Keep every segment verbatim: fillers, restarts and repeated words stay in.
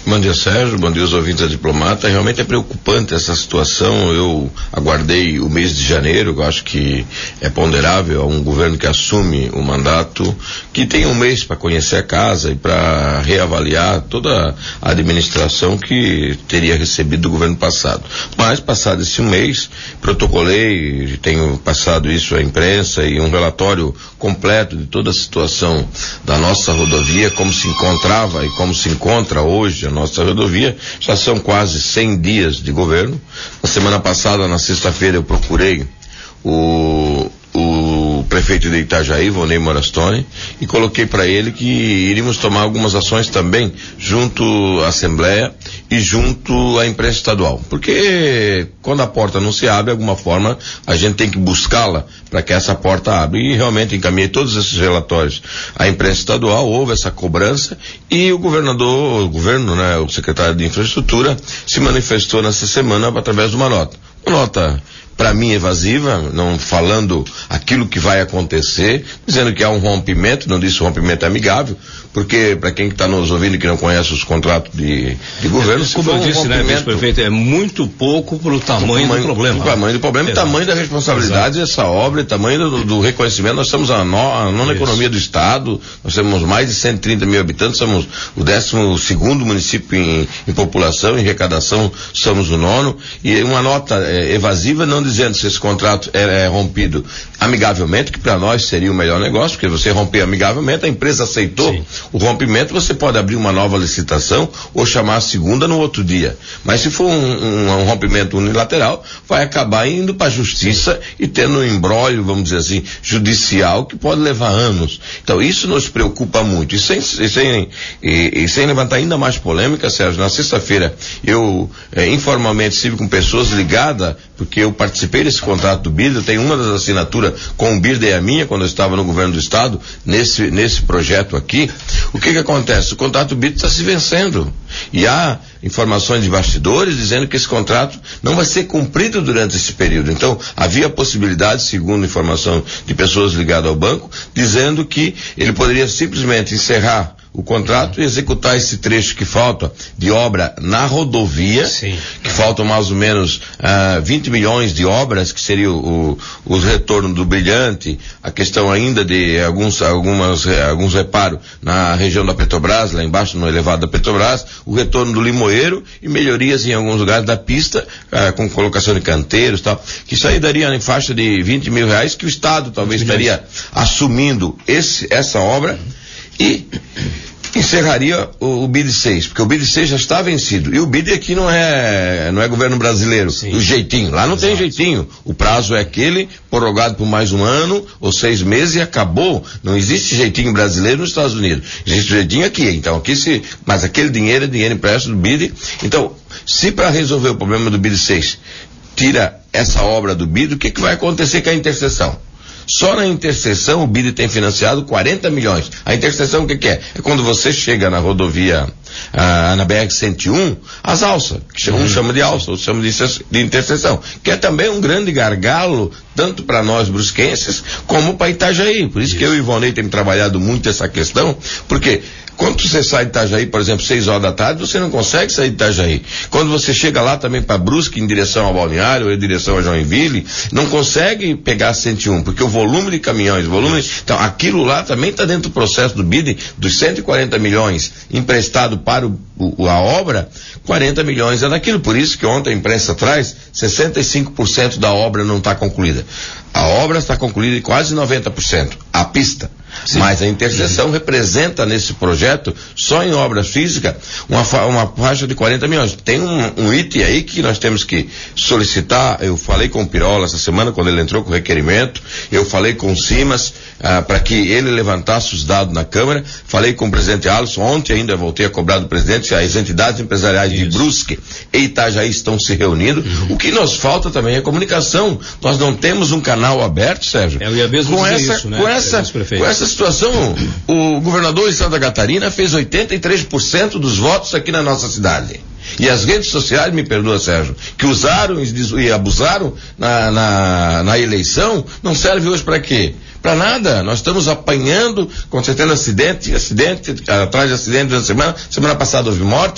Bom dia, Sérgio, bom dia aos ouvintes da Diplomata. Realmente é preocupante essa situação. Eu aguardei o mês de janeiro, eu acho que é ponderável a um governo que assume o mandato, que tem um mês para conhecer a casa e para reavaliar toda a administração que teria recebido do governo passado. Mas, passado esse um mês, protocolei, tenho passado isso à imprensa e um relatório completo de toda a situação da nossa rodovia, como se encontrava e como se encontra hoje a nossa rodovia. Já são quase cem dias de governo. Na semana passada, na sexta-feira, eu procurei o, o prefeito de Itajaí, Vonei Morastone, e coloquei para ele que iríamos tomar algumas ações também junto à Assembleia e junto à imprensa estadual, porque quando a porta não se abre, de alguma forma a gente tem que buscá-la para que essa porta abra, e realmente encaminhei todos esses relatórios à imprensa estadual. Houve essa cobrança e o governador, o governo, né, o secretário de Infraestrutura se manifestou nessa semana através de uma nota, uma nota para mim evasiva, não falando aquilo que vai acontecer, dizendo que há um rompimento, não disse rompimento amigável, porque para quem está nos ouvindo e que não conhece os contratos de, de governo, como eu um disse, né, vice-prefeito, é muito pouco para o tamanho, tamanho do problema. O tamanho do problema e tamanho da responsabilidade dessa obra, e tamanho do, do reconhecimento. Nós somos a, no, a nona Isso. economia do estado, nós temos mais de cento e trinta mil habitantes, somos o décimo segundo município em, em população, em arrecadação somos o nono, e uma nota é, evasiva, não dizendo se esse contrato é, é rompido amigavelmente, que para nós seria o melhor negócio, porque você romper amigavelmente, a empresa aceitou Sim. o rompimento, você pode abrir uma nova licitação ou chamar a segunda no outro dia. Mas se for um, um, um rompimento unilateral, vai acabar indo para a justiça e tendo um imbróglio, vamos dizer assim, judicial, que pode levar anos. Então isso nos preocupa muito. E sem, e sem, e, e sem levantar ainda mais polêmica, Sérgio, na sexta-feira eu eh, informalmente estive com pessoas ligadas, porque eu participei desse contrato do B I D, eu tenho uma das assinaturas com o B I D, é a minha, quando eu estava no governo do estado, nesse, nesse projeto aqui. O que que acontece? O contrato do B I D está se vencendo. E há informações de bastidores dizendo que esse contrato não vai ser cumprido durante esse período. Então, havia a possibilidade, segundo informação de pessoas ligadas ao banco, dizendo que ele poderia simplesmente encerrar o contrato e executar esse trecho que falta de obra na rodovia, Sim. que faltam mais ou menos uh, vinte milhões de obras, que seria o, o, o retorno do Brilhante, a questão ainda de alguns, algumas, alguns reparos na região da Petrobras, lá embaixo no elevado da Petrobras, o retorno do Limoeiro e melhorias em alguns lugares da pista, uh, com colocação de canteiros e tal, que isso aí daria em faixa de vinte mil reais, que o Estado talvez estaria assumindo esse, essa obra, e encerraria o, o B I D seis, porque o B I D seis já está vencido. E o B I D aqui não é, não é governo brasileiro, Sim. o jeitinho. Lá não Exato. Tem jeitinho. O prazo é aquele, prorrogado por mais um ano ou seis meses e acabou. Não existe jeitinho brasileiro nos Estados Unidos. Existe jeitinho aqui. Então aqui se, mas aquele dinheiro é dinheiro empréstimo do B I D. Então, se para resolver o problema do B I D seis tira essa obra do B I D, o que que vai acontecer com a interseção? Só na interseção o B I D tem financiado quarenta milhões. A interseção o que que é? É quando você chega na rodovia, ah, na B R cento e um, as alças, que um chama de alça, outro chama de, de interseção, que é também um grande gargalo, tanto para nós brusquenses, como para Itajaí. Por isso, isso que eu e o Ivonei temos trabalhado muito essa questão, porque quando você sai de Itajaí, por exemplo, seis horas da tarde, você não consegue sair de Itajaí. Quando você chega lá também para Brusque, em direção ao Balneário, ou em direção a Joinville, não consegue pegar cento e um, porque o volume de caminhões, o volume, então aquilo lá também está dentro do processo do B I D, dos cento e quarenta milhões emprestado para o, o, a obra, quarenta milhões é daquilo. Por isso que ontem a imprensa traz, sessenta e cinco por cento da obra não está concluída. A obra está concluída em quase noventa por cento, a pista. Sim. Mas a interseção uhum. representa nesse projeto, só em obra física, uma, fa uma faixa de quarenta milhões. Tem um, um item aí que nós temos que solicitar. Eu falei com o Pirola essa semana, quando ele entrou com o requerimento, eu falei com o Simas, ah, para que ele levantasse os dados na Câmara, falei com o presidente Alisson, ontem ainda voltei a cobrar do presidente, as entidades empresariais Isso. de Brusque e Itajaí estão se reunindo. Uhum. O que nos falta também é comunicação. Nós não temos um canal aberto, Sérgio. Eu ia mesmo com dizer essa, isso, né? Com essa, com essa situação, o governador de Santa Catarina fez oitenta e três por cento dos votos aqui na nossa cidade. E as redes sociais, me perdoa, Sérgio, que usaram e abusaram na, na, na eleição, não serve hoje para quê? Para nada. Nós estamos apanhando, constatando acidente, acidente, atrás de acidente durante a semana. Semana passada houve morte.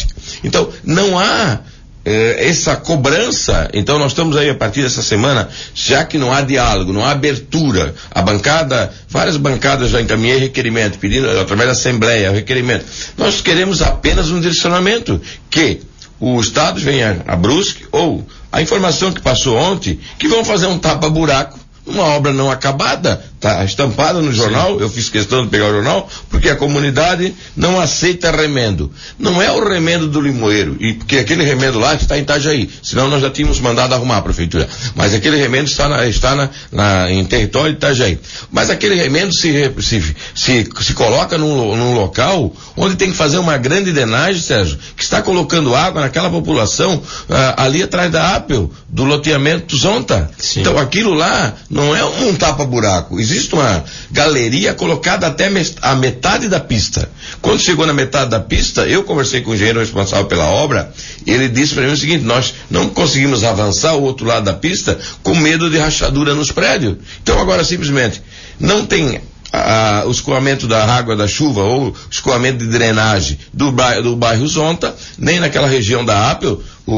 Então, não há eh, essa cobrança. Então, nós estamos aí a partir dessa semana, já que não há diálogo, não há abertura, a bancada, várias bancadas já encaminhei requerimento, pedindo através da Assembleia, requerimento. Nós queremos apenas um direcionamento, que o Estado venha a Brusque, ou a informação que passou ontem, que vão fazer um tapa-buraco, uma obra não acabada, está estampada no jornal. Sim. Eu fiz questão de pegar o jornal, porque a comunidade não aceita remendo. Não é o remendo do Limoeiro, e porque aquele remendo lá está em Itajaí, senão nós já tínhamos mandado arrumar a prefeitura. Mas aquele remendo está, na, está na, na, em território de Itajaí. Mas aquele remendo se, se, se, se coloca num, num local onde tem que fazer uma grande drenagem, Sérgio, que está colocando água naquela população ah, ali atrás da Apel, do loteamento Zonta. Sim. Então aquilo lá não é um tapa-buraco. Existe uma galeria colocada até a metade da pista. Quando chegou na metade da pista, eu conversei com o engenheiro responsável pela obra, e ele disse para mim o seguinte: nós não conseguimos avançar o outro lado da pista com medo de rachadura nos prédios. Então agora simplesmente não tem a, o escoamento da água da chuva ou escoamento de drenagem do bairro, do bairro Zonta, nem naquela região da Apel. O,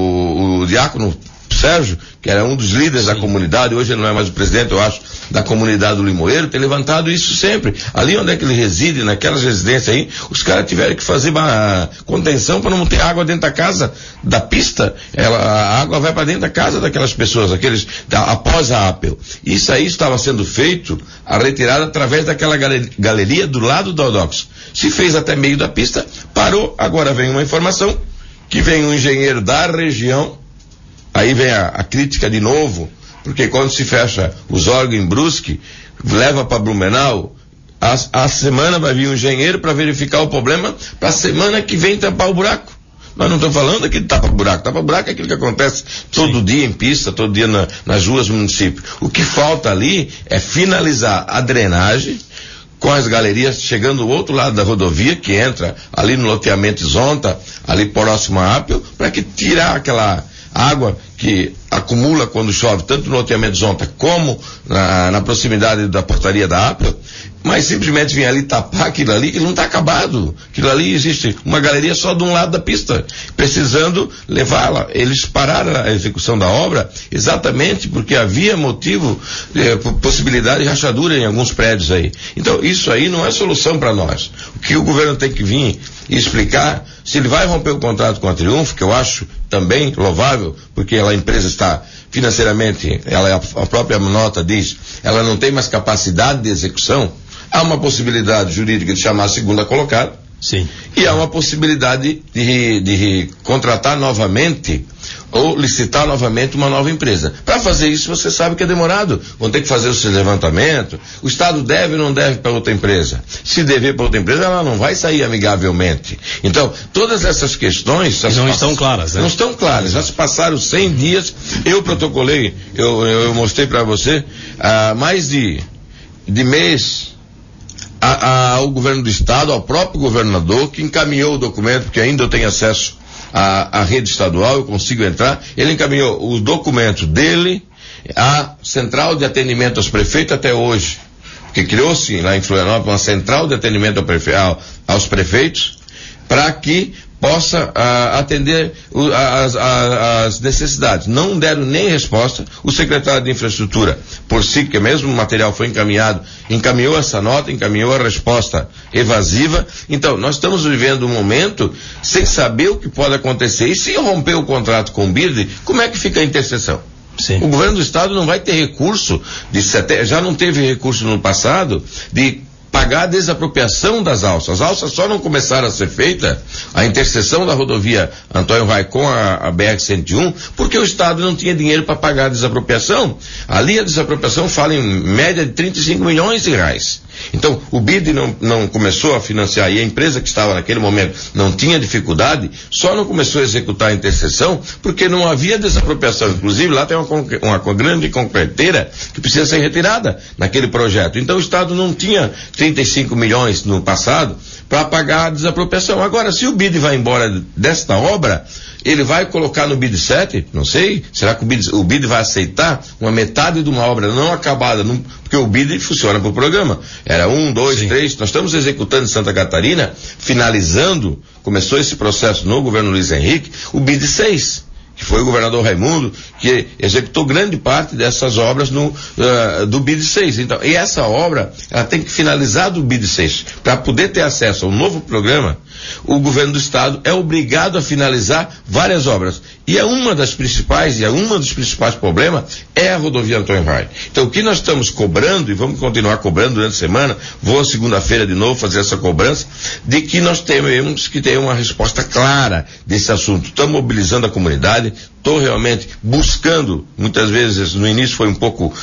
o, o diácono Sérgio, que era um dos líderes Sim. da comunidade, hoje ele não é mais o presidente, eu acho, da comunidade do Limoeiro, tem levantado isso sempre. Ali onde é que ele reside, naquelas residências aí, os caras tiveram que fazer uma contenção para não ter água dentro da casa, da pista. Ela, a água vai para dentro da casa daquelas pessoas, aqueles, da, após a Apel. Isso aí estava sendo feito, a retirada através daquela galeria do lado do Audox. Se fez até meio da pista, parou. Agora vem uma informação que vem um engenheiro da região. Aí vem a, a crítica de novo, porque quando se fecha os órgãos em Brusque, leva para Blumenau, a, a semana vai vir um engenheiro para verificar o problema, para a semana que vem tampar o buraco. Nós não estamos falando aqui de tapa-buraco. Tapa-buraco é aquilo que acontece todo Sim. dia em pista, todo dia na, nas ruas do município. O que falta ali é finalizar a drenagem, com as galerias chegando do outro lado da rodovia, que entra ali no loteamento Zonta, ali próximo à Apel, para que tirar aquela água que acumula quando chove, tanto no loteamento Zonta como na, na proximidade da portaria da Apel, mas simplesmente vem ali tapar aquilo ali, que não está acabado. Aquilo ali existe uma galeria só de um lado da pista, precisando levá-la. Eles pararam a execução da obra exatamente porque havia motivo, eh, possibilidade de rachadura em alguns prédios aí. Então isso aí não é solução para nós. O que o governo tem que vir e explicar, se ele vai romper o contrato com a Triunfo, que eu acho também louvável, porque ela, a empresa está financeiramente, ela, a própria nota diz, ela não tem mais capacidade de execução. Há uma possibilidade jurídica de chamar a segunda colocada. Sim. E há uma possibilidade de, de contratar novamente ou licitar novamente uma nova empresa. Para fazer isso, você sabe que é demorado. Vão ter que fazer o seu levantamento. O Estado deve ou não deve para outra empresa? Se dever para outra empresa, ela não vai sair amigavelmente. Então, todas essas questões... não estão claras, né? Não estão claras. Já se passaram cem dias. Eu protocolei, eu, eu, eu mostrei para você, há mais de, de mês... A, a, ao governo do estado, ao próprio governador, que encaminhou o documento, porque ainda eu tenho acesso à, à rede estadual, eu consigo entrar, ele encaminhou os documentos dele à central de atendimento aos prefeitos até hoje, porque criou-se lá em Florianópolis uma central de atendimento ao prefe, ao, aos prefeitos, para que possa ah, atender o, as, as necessidades. Não deram nem resposta. O secretário de Infraestrutura, por si, que mesmo o material foi encaminhado, encaminhou essa nota, encaminhou a resposta evasiva. Então, nós estamos vivendo um momento sem saber o que pode acontecer. E se romper o contrato com o B I R D, como é que fica a interseção? Sim. O governo do estado não vai ter recurso, de sete, já não teve recurso no passado, de pagar a desapropriação das alças. As alças só não começaram a ser feitas, a interseção da rodovia Antônio Vai com a, a B R cento e um, porque o Estado não tinha dinheiro para pagar a desapropriação. Ali a desapropriação fala em média de trinta e cinco milhões de reais. Então, o B I D não, não começou a financiar, e a empresa que estava naquele momento não tinha dificuldade, só não começou a executar a interseção porque não havia desapropriação. Inclusive, lá tem uma, uma, uma grande concreteira que precisa ser retirada naquele projeto. Então, o Estado não tinha trinta e cinco milhões no passado para pagar a desapropriação. Agora, se o B I D vai embora desta obra, Ele vai colocar no B I D sete? Não sei. Será que o B I D, o B I D vai aceitar uma metade de uma obra não acabada? Num, porque o B I D funciona por programa. Era um, dois, Sim. três. Nós estamos executando em Santa Catarina, finalizando, começou esse processo no governo Luiz Henrique, o B I D seis. Que foi o governador Raimundo, que executou grande parte dessas obras no, uh, do B I D seis. Então, e essa obra, ela tem que finalizar do B I D seis. Para poder ter acesso ao novo programa, o governo do estado é obrigado a finalizar várias obras. E é uma das principais, e é uma dos principais problemas, é a rodovia Antônio Vai. Então, o que nós estamos cobrando, e vamos continuar cobrando durante a semana, vou segunda-feira de novo fazer essa cobrança, de que nós temos que ter uma resposta clara desse assunto. Estamos mobilizando a comunidade, estou realmente buscando, muitas vezes no início foi um pouco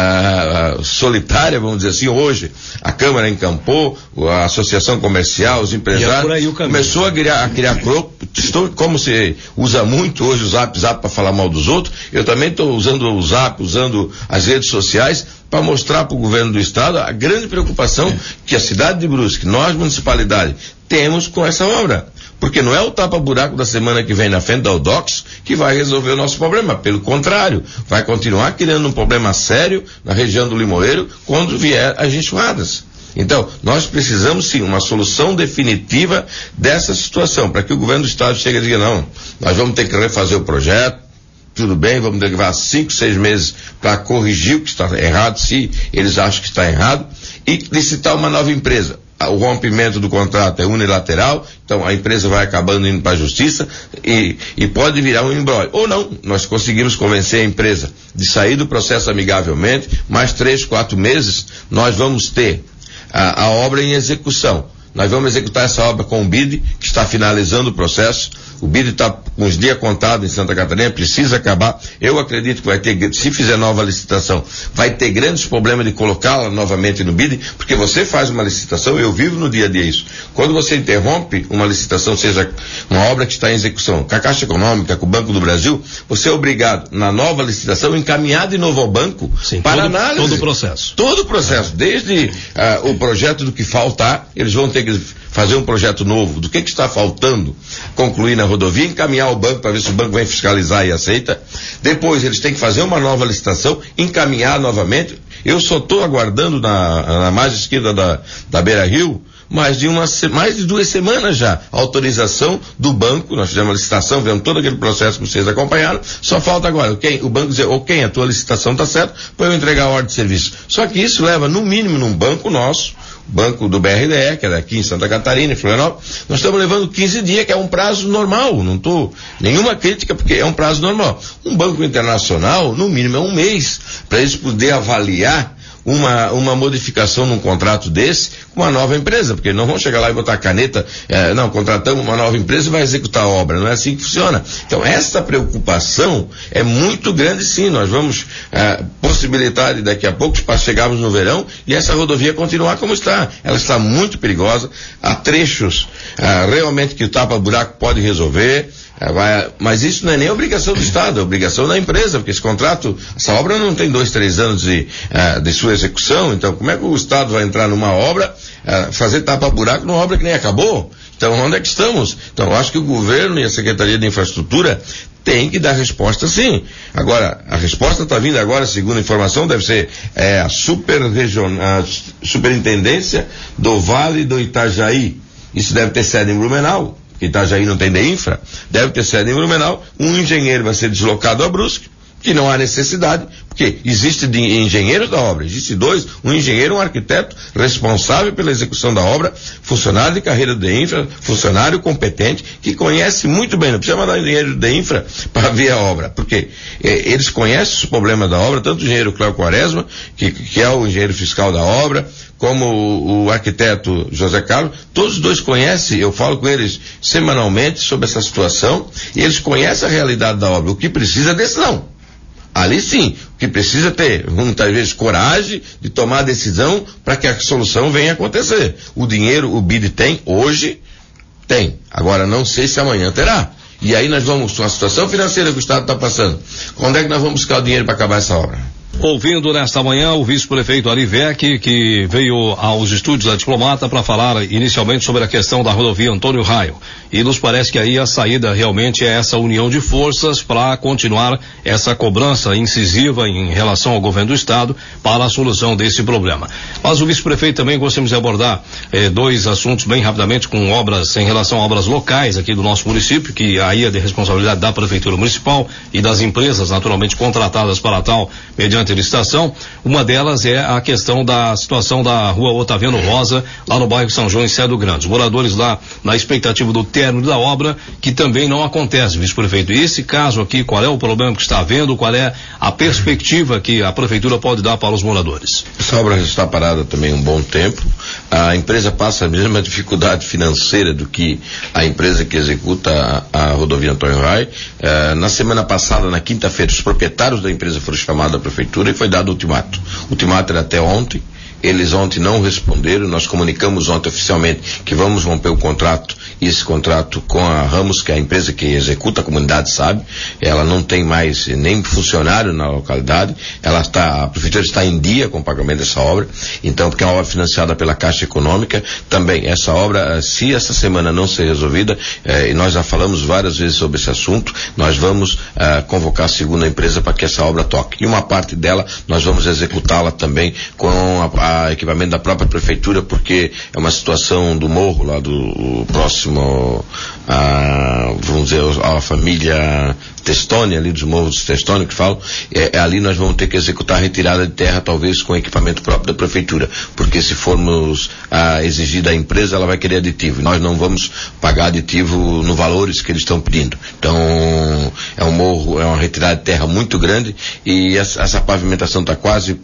ah, solitária, vamos dizer assim, hoje a Câmara encampou, a Associação Comercial, os empresários, começou a criar, a criar estou, como se usa muito hoje o Zap Zap para falar mal dos outros, eu também estou usando o Zap, usando as redes sociais para mostrar para o governo do estado a grande preocupação é. que a cidade de Brusque, nós municipalidade, temos com essa obra. Porque não é o tapa-buraco da semana que vem na frente da Audox que vai resolver o nosso problema. Pelo contrário, vai continuar criando um problema sério na região do Limoeiro quando vier as enxurradas. Então, nós precisamos sim uma solução definitiva dessa situação, para que o governo do estado chegue e diga, não, nós vamos ter que refazer o projeto, tudo bem, vamos levar cinco, seis meses para corrigir o que está errado, se eles acham que está errado, e licitar uma nova empresa. O rompimento do contrato é unilateral, então a empresa vai acabando indo para a justiça e, e pode virar um embrólio. Ou não, nós conseguimos convencer a empresa de sair do processo amigavelmente, mais três, quatro meses, nós vamos ter a, a obra em execução. Nós vamos executar essa obra com o B I D, que está finalizando o processo. O B I D está com os dias contados em Santa Catarina, precisa acabar. Eu acredito que vai ter, se fizer nova licitação, vai ter grandes problemas de colocá-la novamente no B I D, porque você faz uma licitação, eu vivo no dia a dia isso. Quando você interrompe uma licitação, seja uma obra que está em execução, com a Caixa Econômica, com o Banco do Brasil, você é obrigado, na nova licitação, encaminhar de novo ao banco Sim, para todo, análise. Todo o processo. Todo o processo, é. desde uh, o projeto do que faltar, eles vão ter que fazer um projeto novo, do que que está faltando, concluir na rodovia, encaminhar ao banco para ver se o banco vem fiscalizar e aceita. Depois eles têm que fazer uma nova licitação, encaminhar novamente. Eu só estou aguardando na, na margem esquerda da, da Beira Rio, mais de uma, mais de duas semanas já, a autorização do banco, nós fizemos a licitação, vemos todo aquele processo que vocês acompanharam, só falta agora, quem, o banco dizer, ok, a tua licitação está certa, para eu entregar a ordem de serviço. Só que isso leva, no mínimo, num banco nosso, banco do B R D E, que é daqui em Santa Catarina, em Florianópolis, nós estamos levando quinze dias, que é um prazo normal, não estou, nenhuma crítica, porque é um prazo normal. Um banco internacional, no mínimo, é um mês, para eles poderem avaliar uma, uma modificação num contrato desse com uma nova empresa, porque não vão chegar lá e botar a caneta, é, não, contratamos uma nova empresa e vai executar a obra, não é assim que funciona. Então, essa preocupação é muito grande, sim, nós vamos é, possibilitar daqui a pouco para chegarmos no verão e essa rodovia continuar como está. Ela está muito perigosa, há trechos é, realmente que o tapa-buraco pode resolver. É, vai, mas isso não é nem obrigação do Estado, é obrigação da empresa, porque esse contrato, essa obra não tem dois, três anos de, uh, de sua execução, então como é que o Estado vai entrar numa obra, uh, fazer tapa-buraco numa obra que nem acabou? Então onde é que estamos? Então eu acho que o governo e a Secretaria de Infraestrutura tem que dar resposta sim. Agora, a resposta está vindo agora, segundo a informação, deve ser é, a, super region, a Superintendência do Vale do Itajaí. Isso deve ter sede em Blumenau. Itajaí não tem de infra, deve ter sede em Blumenau, um engenheiro vai ser deslocado a Brusque, que não há necessidade, porque existe de engenheiros da obra, existe dois, um engenheiro e um arquiteto responsável pela execução da obra, funcionário de carreira de infra, funcionário competente, que conhece muito bem, não precisa mandar engenheiro de infra para ver a obra, porque eh, eles conhecem os problemas da obra, tanto o engenheiro Cléo Quaresma, que, que é o engenheiro fiscal da obra, como o, o arquiteto José Carlos, todos os dois conhecem, eu falo com eles semanalmente sobre essa situação, e eles conhecem a realidade da obra, o que precisa é decisão. Ali sim, o que precisa ter, muitas vezes, coragem de tomar a decisão para que a solução venha a acontecer. O dinheiro, o B I D tem, hoje tem, agora não sei se amanhã terá. E aí nós vamos, com a situação financeira que o Estado está passando, quando é que nós vamos buscar o dinheiro para acabar essa obra? Ouvindo nesta manhã o vice-prefeito Arivec, que veio aos estúdios da Diplomata para falar inicialmente sobre a questão da rodovia Antônio Raio. E nos parece que aí a saída realmente é essa união de forças para continuar essa cobrança incisiva em relação ao governo do estado para a solução desse problema. Mas o vice-prefeito também gostaria de abordar eh, dois assuntos bem rapidamente com obras em relação a obras locais aqui do nosso município, que aí é de responsabilidade da Prefeitura Municipal e das empresas naturalmente contratadas para tal mediante licitação. Uma delas é a questão da situação da rua Otaviano Rosa, lá no bairro São João, em Cedo Grande. Os moradores lá na expectativa do término da obra, que também não acontece, vice-prefeito. E esse caso aqui, qual é o problema que está havendo, qual é a perspectiva que a prefeitura pode dar para os moradores? Essa obra está parada também um bom tempo. A empresa passa a mesma dificuldade financeira do que a empresa que executa a, a rodovia Antônio Raio. Eh, na semana passada, na quinta-feira, os proprietários da empresa foram chamados à prefeitura e foi dado o ultimato. O ultimato era até ontem. Eles ontem não responderam. Nós comunicamos ontem oficialmente que vamos romper o contrato, e esse contrato com a Ramos, que é a empresa que executa, a comunidade sabe, ela não tem mais nem funcionário na localidade. Ela está, a prefeitura está em dia com o pagamento dessa obra, então, porque é uma obra financiada pela Caixa Econômica. Também essa obra, se essa semana não ser resolvida, eh, e nós já falamos várias vezes sobre esse assunto, nós vamos eh, convocar a segunda empresa para que essa obra toque. E uma parte dela nós vamos executá-la também com a, a equipamento da própria prefeitura, porque é uma situação do morro lá do próximo a, vamos dizer, a família Testônia, ali dos morros Testônia que falam, é, é ali nós vamos ter que executar a retirada de terra, talvez com equipamento próprio da prefeitura, porque se formos a exigir da empresa, ela vai querer aditivo, e nós não vamos pagar aditivo no valores que eles estão pedindo. Então é um morro, é uma retirada de terra muito grande, e essa, essa pavimentação está quase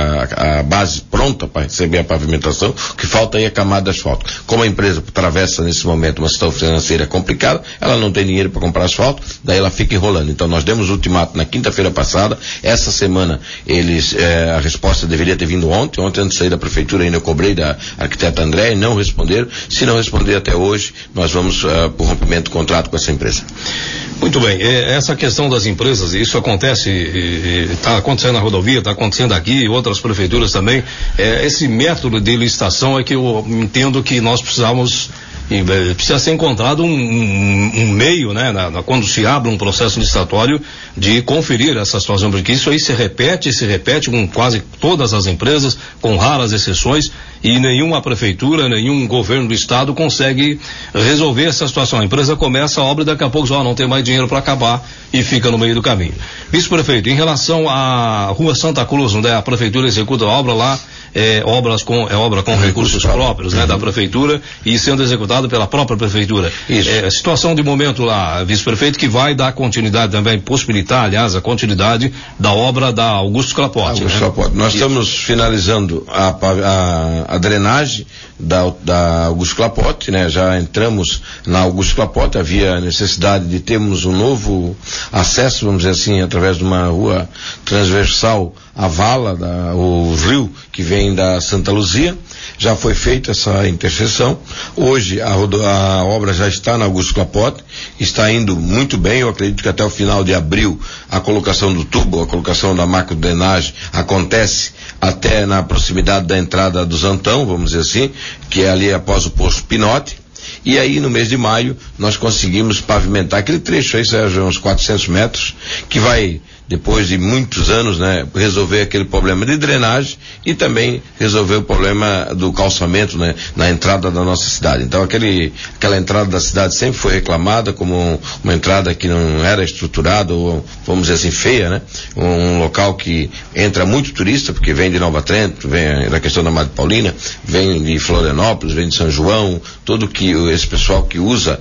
a, a base pronta para receber a pavimentação. O que falta aí é a camada de asfalto. Como a empresa atravessa nesse momento uma situação financeira complicada, ela não tem dinheiro para comprar asfalto, daí ela fica enrolando. Então nós demos o ultimato na quinta-feira passada. Essa semana eles, eh, a resposta deveria ter vindo ontem. Ontem, antes de sair da prefeitura, ainda eu cobrei da arquiteta André e não responderam. Se não responder até hoje, nós vamos uh, por rompimento do contrato com essa empresa. Muito bem, essa questão das empresas, isso acontece, está acontecendo na rodovia, está acontecendo aqui, outras prefeituras também. É, esse método de licitação é que eu entendo que nós precisamos, precisa ser encontrado um, um, um meio, né, na, na, quando se abre um processo licitatório, de conferir essa situação, porque isso aí se repete, se repete com quase todas as empresas, com raras exceções, e nenhuma prefeitura, nenhum governo do estado consegue resolver essa situação. A empresa começa a obra e daqui a pouco já não tem mais dinheiro para acabar e fica no meio do caminho. Vice-prefeito, em relação à Rua Santa Cruz, onde a prefeitura executa a obra lá, é, obras com, é obra com recursos próprios, né, uhum, da prefeitura, e sendo executado pela própria prefeitura. Isso. É, situação de momento lá, vice-prefeito, que vai dar continuidade também, possibilitar, aliás, a continuidade da obra da Augusto Clapote. Augusto né? Clapote. Nós Isso. estamos finalizando a, a, a drenagem da, da Augusto Clapote, né? Já entramos na Augusto Clapote, havia necessidade de termos um novo acesso, vamos dizer assim, através de uma rua transversal à vala, da, o rio que vem da Santa Luzia. Já foi feita essa interseção. Hoje a, rodo, a obra já está na Augusto Clapote, está indo muito bem. Eu acredito que até o final de abril a colocação do tubo, a colocação da macro drenagem acontece até na proximidade da entrada do Zantão, vamos dizer assim, que é ali após o posto Pinote. E aí no mês de maio nós conseguimos pavimentar aquele trecho aí, Sérgio, uns quatrocentos metros, que vai, depois de muitos anos, né, resolver aquele problema de drenagem e também resolver o problema do calçamento, né, na entrada da nossa cidade. Então aquele, aquela entrada da cidade sempre foi reclamada como um, uma entrada que não era estruturada, ou vamos dizer assim, feia, né? Um, um local que entra muito turista, porque vem de Nova Trento, vem da questão da Madre Paulina, vem de Florianópolis, vem de São João, todo que esse pessoal que usa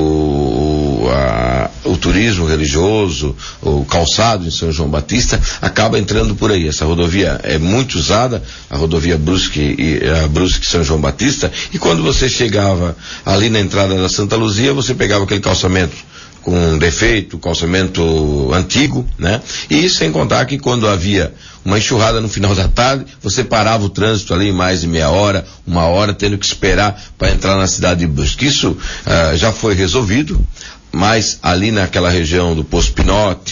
o, a, o turismo religioso, o calçado em São João Batista, acaba entrando por aí. Essa rodovia é muito usada, a rodovia Brusque e a Brusque São João Batista, e quando você chegava ali na entrada da Santa Luzia, você pegava aquele calçamento com defeito, calçamento antigo, né? E sem contar que quando havia uma enxurrada no final da tarde, você parava o trânsito ali mais de meia hora, uma hora, tendo que esperar para entrar na cidade de Brusque. Isso uh, já foi resolvido, mas ali naquela região do Poço Pinote,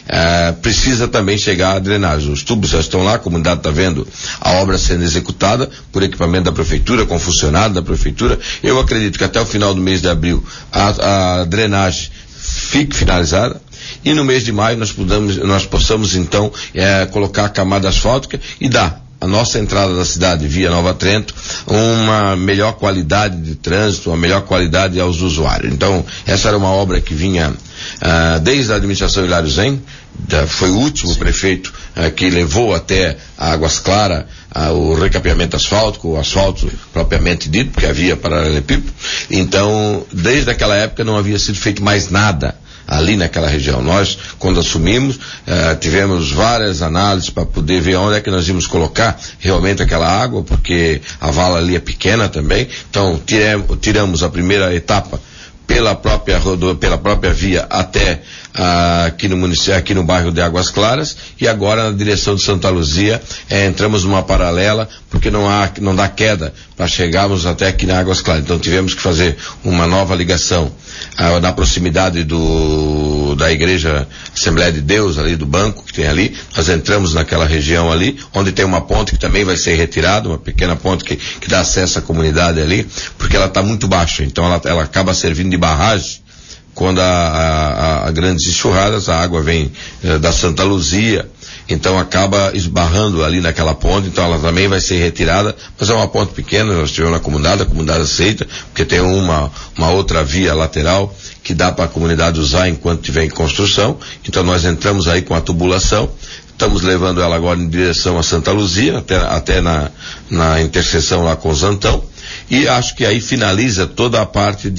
uh, precisa também chegar à drenagem. Os tubos já estão lá, a comunidade está vendo a obra sendo executada por equipamento da prefeitura, com funcionário da prefeitura. Eu acredito que até o final do mês de abril a, a drenagem fique finalizada. E no mês de maio nós, podamos, nós possamos então é, colocar a camada asfáltica e dar a nossa entrada da cidade via Nova Trento uma melhor qualidade de trânsito, uma melhor qualidade aos usuários. Então, essa era uma obra que vinha uh, desde a administração Hilário Zen, da, foi o último Sim. prefeito uh, que levou até a Águas Claras uh, o recapeamento asfáltico, o asfalto propriamente dito, porque havia paralelepípedo. Então, desde aquela época não havia sido feito mais nada ali naquela região. Nós, quando assumimos, eh, tivemos várias análises para poder ver onde é que nós íamos colocar realmente aquela água, porque a vala ali é pequena também. Então, tiramos, tiramos a primeira etapa pela própria rodo, pela própria via até ah, aqui no município, aqui no bairro de Águas Claras, e agora na direção de Santa Luzia eh, entramos numa paralela, porque não há, não dá queda para chegarmos até aqui na Águas Claras. Então tivemos que fazer uma nova ligação ah, na proximidade do da igreja Assembleia de Deus, ali do banco que tem ali. Nós entramos naquela região ali, onde tem uma ponte que também vai ser retirada, uma pequena ponte que, que dá acesso à comunidade ali, porque ela está muito baixa, então ela, ela acaba servindo de barragem. Quando há, há grandes enxurradas, a água vem eh, da Santa Luzia, então acaba esbarrando ali naquela ponte, então ela também vai ser retirada, mas é uma ponte pequena, nós tivemos na comunidade, a comunidade aceita, porque tem uma, uma outra via lateral que dá para a comunidade usar enquanto estiver em construção. Então nós entramos aí com a tubulação, estamos levando ela agora em direção a Santa Luzia, até, até na, na interseção lá com o Zantão. E acho que aí finaliza toda a parte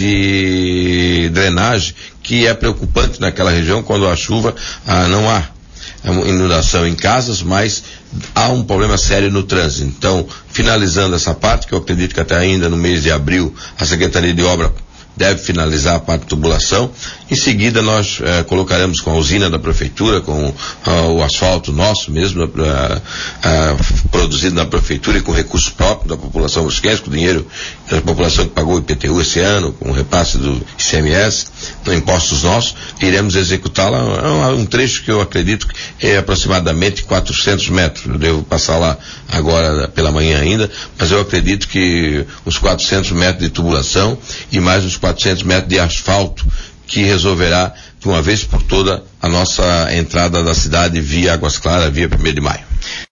de drenagem, que é preocupante naquela região quando a chuva ah, não há inundação em casas, mas há um problema sério no trânsito. Então, finalizando essa parte, que eu acredito que até ainda no mês de abril a Secretaria de Obra deve finalizar a parte de tubulação. Em seguida nós eh, colocaremos com a usina da prefeitura, com uh, o asfalto nosso mesmo, uh, uh, produzido na prefeitura e com recursos próprios da população brusquense, com o dinheiro da população que pagou o I P T U esse ano, com o repasse do I C M S, com impostos nossos, iremos executá-la. É um, um trecho que eu acredito que é aproximadamente quatrocentos metros. Eu devo passar lá agora pela manhã ainda, mas eu acredito que uns quatrocentos metros de tubulação e mais uns quatrocentos metros de asfalto, que resolverá de uma vez por toda a nossa entrada da cidade via Águas Claras, via primeiro de maio.